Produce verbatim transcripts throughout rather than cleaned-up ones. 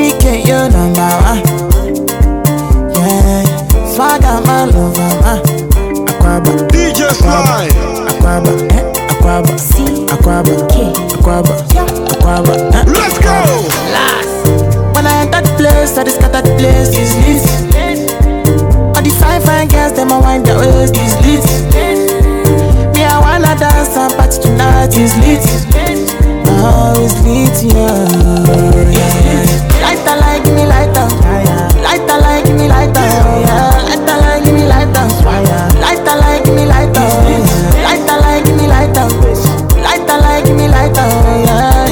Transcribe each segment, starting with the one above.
Weekend, you number one. Yeah, swagger, my lover, man. Aquaba, D J Slide. Aquaba, eh, Aquaba, C, Aquaba, K, Aquaba, Aquaba, eh. Let's go! Last. When I enter the place, I just got that place is lit. All the fine, fine girls, them a wind their waist is lit. Me, I wanna dance and party tonight is lit. Oh, it's lit, yeah. Lighter like me, lighter. Lighter like me, lighter. Lighter like me, lighter. Lighter like me, lighter. Lighter like me, lighter. Lighter like me, lighter. Yeah,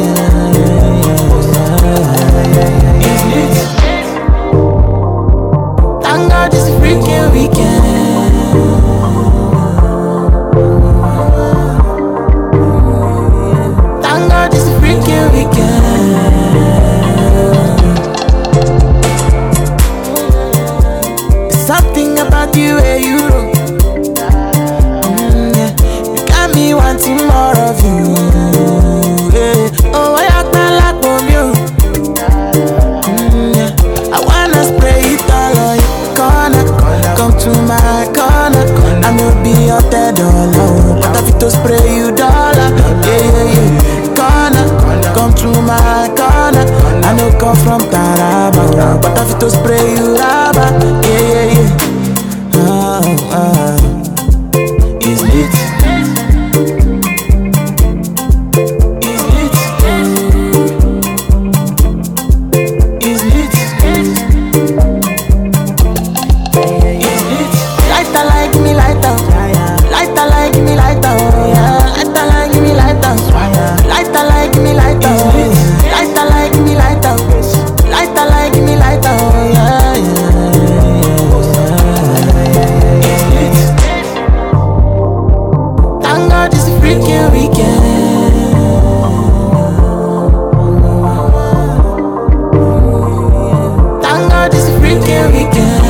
yeah. It's lit. Thank God it's a freaking weekend. Thank God it's a freaking weekend. Something about you where you know. Mm, yeah. You got me wanting more of you. Yeah. Oh, I act like you. Mm, yeah. I wanna spray it all on your corner. Come to my corner. I know be your dead dollar, but I fit to spray you dollar. Yeah, yeah, yeah. Corner, come to my corner. I know come from Taraba, but I fit to spray you rubber. Yeah, yeah, yeah. Oh, oh. It's lit. It's lit. It's lit. It's lit. Lighter like me, lighter. Lighter like me, lighter. Lighter like me, lighter. Lighter like me, lighter. Lighter like me, lighter. Lighter like me, lighter. Yeah, yeah. Thank God it's a freaking weekend. Thank God it's a freaking weekend.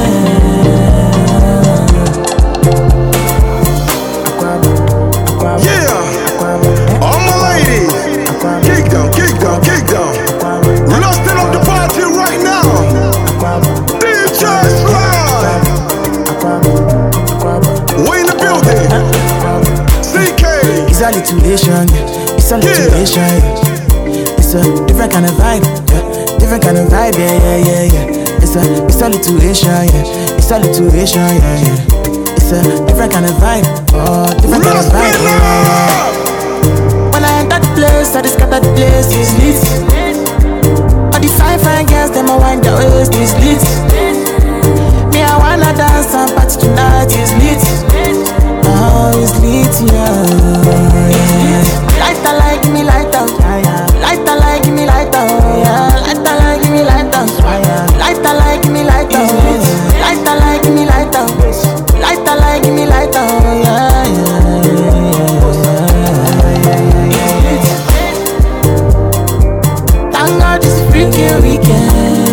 Aquaba, Aquaba, Yeah! Aquaba, All my ladies! Aquaba, Kick down, kick down, kick down! Aquaba, Let's turn up the party right now! Aquaba, D J Slide! Aquaba, Aquaba, We in the building! Aquaba. C K! It's a lituation, it's a lituation. It's a different kind of vibe, yeah. Different kind of vibe, yeah, yeah, yeah, yeah. It's a, it's a lituation, yeah. It's a lituation, yeah, yeah. It's a different kind of vibe, oh, different kind of Let's vibe, get yeah, yeah, yeah. When I enter the place, I just got that place is lit. All the fine, fine girls, them a wind their waist is lit. Me, I wanna dance and party tonight is lit. Oh, it's lit, yeah. Lighter like me, lighter. Lighter like me, lighter. Lighter like me, lighter. Lighter like me, lighter. Lighter like me, lighter. Lighter like me, lighter. Yeah, yeah. Thank God it's a freaking weekend.